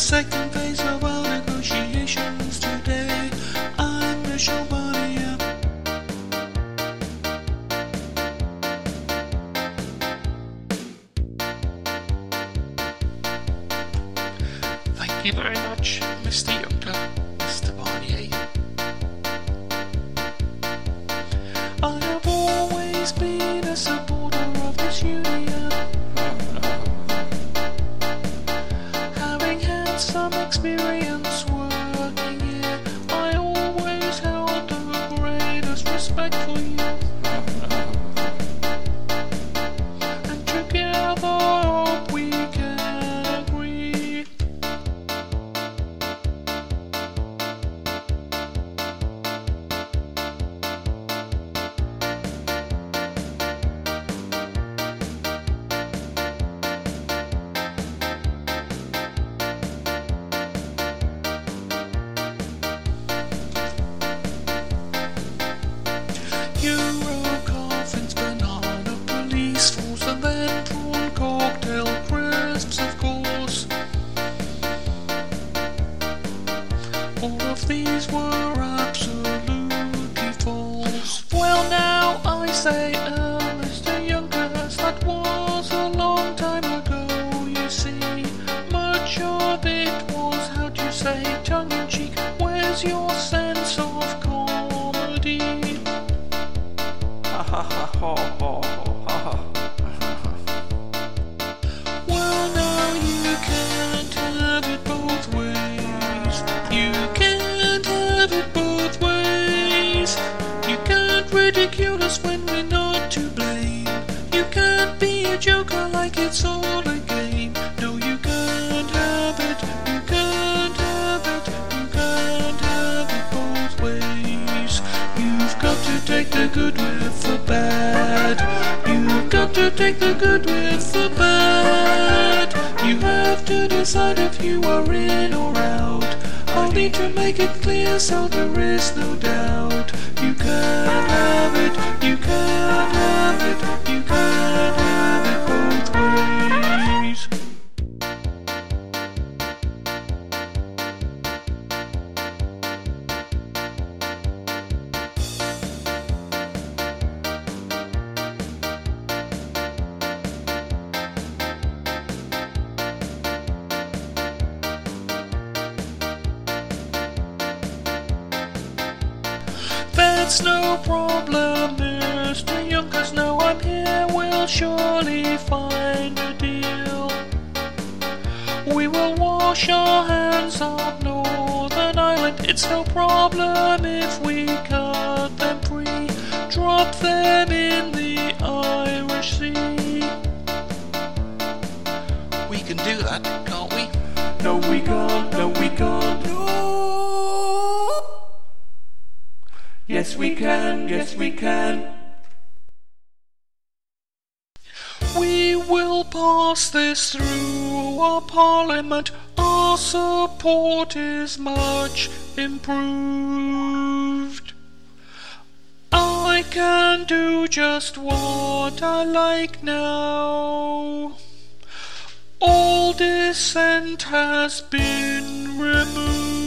second phase of our negotiations today. I'm Michelle Barnier. Thank you very much, Mr. Juncker, Mr. Barnier. I have always been a supporter of this union, having had some experience working here. I always held the greatest respect for you, and together we can agree. Euro coffins, banana police force, and then prawn cocktail crisps, of course. All of these were absolutely false. Well, now I say, Mr. Juncker, that was a long time ago, you see. Much of it was, how'd you say, tongue-in-cheek. Where's your sense of comedy? Well, now you can't have it both ways. You can't have it both ways. You can't ridicule us when we're not to blame. You can't be a joker like it's all a game. No, you can't have it. You can't have it. You can't have it both ways. You've got to take the good with the bad. You've got to take the good with the bad. You have to decide if you are in or out. I'll need to make it clear so there is no doubt. You can't have it. You can't have it. You can't have it both ways. That's no problem, Mr. Young, 'cause now I'm here, we'll surely find a deal. We will wash our hands of Northern Ireland. It's no problem if we cut them free, drop them in the Irish Sea. We can do that, can't we? No, we can't. No, we can't. No. Yes, we can. Yes, we can. We will pass this through our parliament. Our support is much improved. I can do just what I like now. All dissent has been removed.